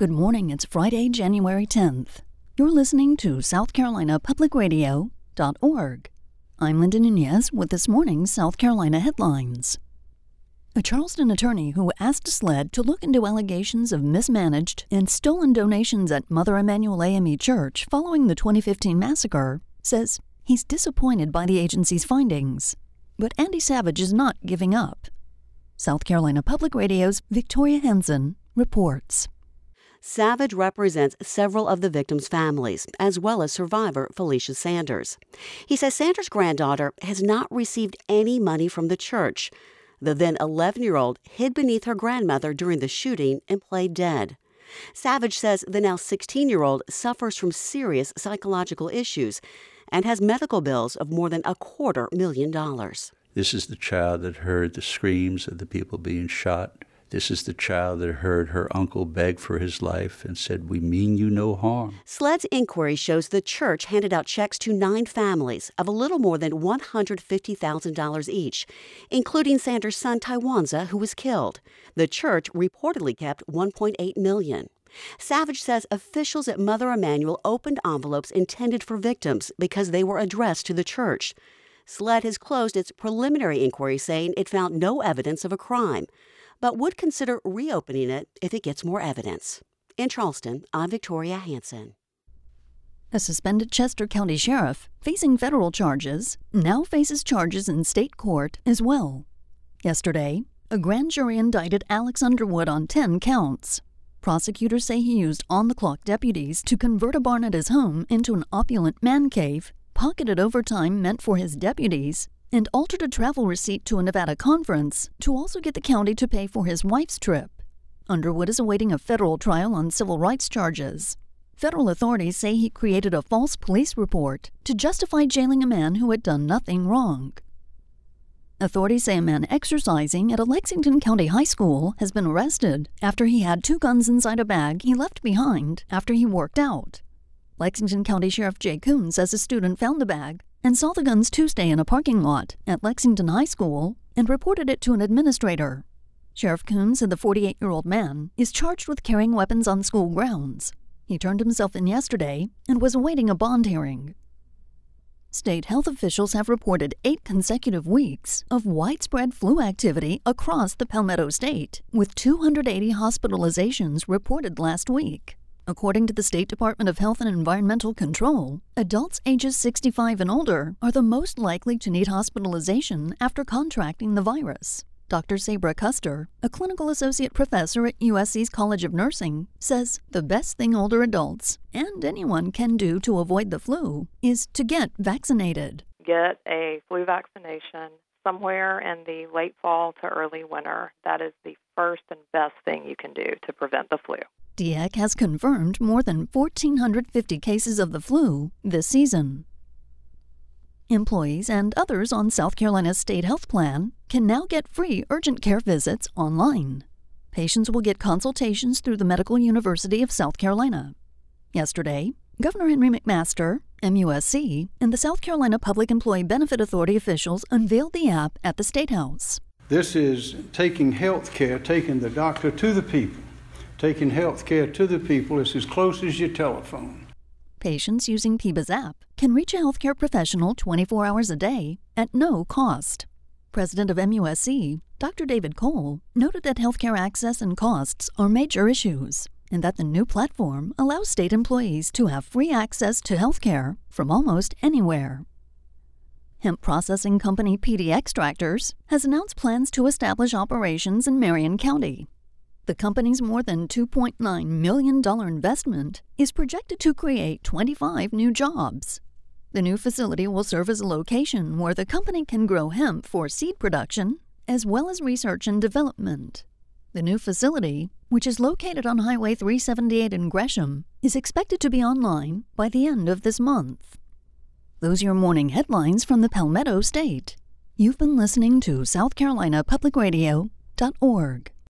Good morning, it's Friday, January 10th. You're listening to South Carolina Public Radio.org. I'm Linda Nunez with this morning's South Carolina headlines. A Charleston attorney who asked SLED to look into allegations of mismanaged and stolen donations at Mother Emanuel AME Church following the 2015 massacre says he's disappointed by the agency's findings. But Andy Savage is not giving up. South Carolina Public Radio's Victoria Henson reports. Savage represents several of the victims' families, as well as survivor Felicia Sanders. He says Sanders' granddaughter has not received any money from the church. The then 11-year-old hid beneath her grandmother during the shooting and played dead. Savage says the now 16-year-old suffers from serious psychological issues and has medical bills of more than $250,000. This is the child that heard the screams of the people being shot. This is the child that heard her uncle beg for his life and said, "We mean you no harm." SLED's inquiry shows the church handed out checks to 9 families of a little more than $150,000 each, including Sanders' son Tywanza, who was killed. The church reportedly kept $1.8 million. Savage says officials at Mother Emanuel opened envelopes intended for victims because they were addressed to the church. SLED has closed its preliminary inquiry, saying it found no evidence of a crime, but would consider reopening it if it gets more evidence. In Charleston, I'm Victoria Hanson. A suspended Chester County sheriff facing federal charges now faces charges in state court as well. Yesterday, a grand jury indicted Alex Underwood on 10 counts. Prosecutors say he used on-the-clock deputies to convert a barn at his home into an opulent man cave, pocketed overtime meant for his deputies, and altered a travel receipt to a Nevada conference to also get the county to pay for his wife's trip. Underwood is awaiting a federal trial on civil rights charges. Federal authorities say he created a false police report to justify jailing a man who had done nothing wrong. Authorities say a man exercising at a Lexington County high school has been arrested after he had 2 guns inside a bag he left behind after he worked out. Lexington County Sheriff Jay Coon says a student found the bag and saw the guns Tuesday in a parking lot at Lexington High School and reported it to an administrator. Sheriff Coon said the 48-year-old man is charged with carrying weapons on school grounds. He turned himself in yesterday and was awaiting a bond hearing. State health officials have reported 8 consecutive weeks of widespread flu activity across the Palmetto State, with 280 hospitalizations reported last week. According to the State Department of Health and Environmental Control, adults ages 65 and older are the most likely to need hospitalization after contracting the virus. Dr. Sabra Custer, a clinical associate professor at USC's College of Nursing, says the best thing older adults and anyone can do to avoid the flu is to get vaccinated. Get a flu vaccination somewhere in the late fall to early winter. That is the first and best thing you can do to prevent the flu. DHEC has confirmed more than 1,450 cases of the flu this season. Employees and others on South Carolina's state health plan can now get free urgent care visits online. Patients will get consultations through the Medical University of South Carolina. Yesterday, Governor Henry McMaster, MUSC, and the South Carolina Public Employee Benefit Authority officials unveiled the app at the State House. This is taking health care, taking the doctor to the people. Taking health care to the people is as close as your telephone. Patients using PBA's app can reach a healthcare professional 24 hours a day at no cost. President of MUSC, Dr. David Cole, noted that healthcare access and costs are major issues, and that the new platform allows state employees to have free access to healthcare from almost anywhere. Hemp processing company PD Extractors has announced plans to establish operations in Marion County. The company's more than $2.9 million investment is projected to create 25 new jobs. The new facility will serve as a location where the company can grow hemp for seed production, as well as research and development. The new facility, which is located on Highway 378 in Gresham, is expected to be online by the end of this month. Those are your morning headlines from the Palmetto State. You've been listening to South Carolina Public Radio.org.